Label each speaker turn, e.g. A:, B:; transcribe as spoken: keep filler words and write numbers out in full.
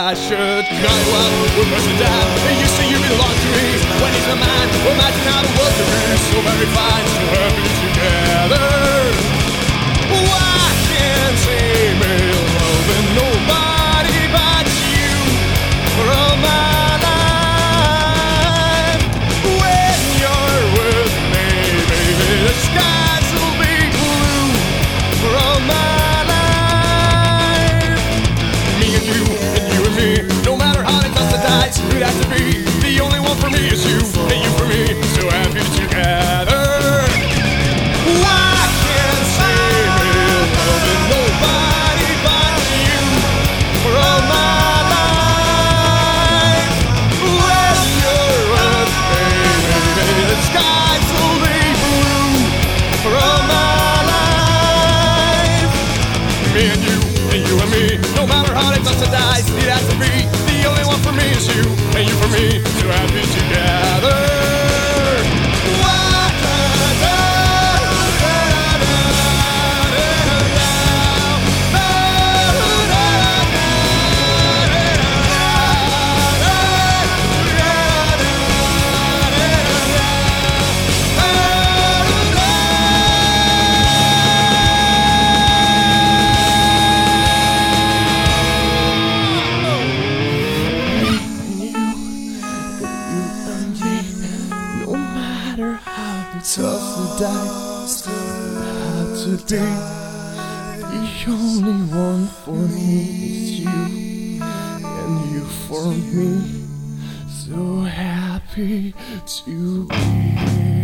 A: I should cut you up, we're person down. You say you belong to me, when he's not mine. Imagine how the world could be so very fine, so happy together. Why can't see me loving nobody but you for all my life? When you're with me, baby, the skies will be blue for all my life. Me and you, and you and me, no matter how they toss the dice, we'd have to be. The only one for me is you, and you for me, so happy together. Me and you, and you and me, no matter how they toss the dice, it has to be. The only one for me is you, and you for me, so happy together. Toss the dice, had to be. The only one for me is you, and you for me, so happy to be.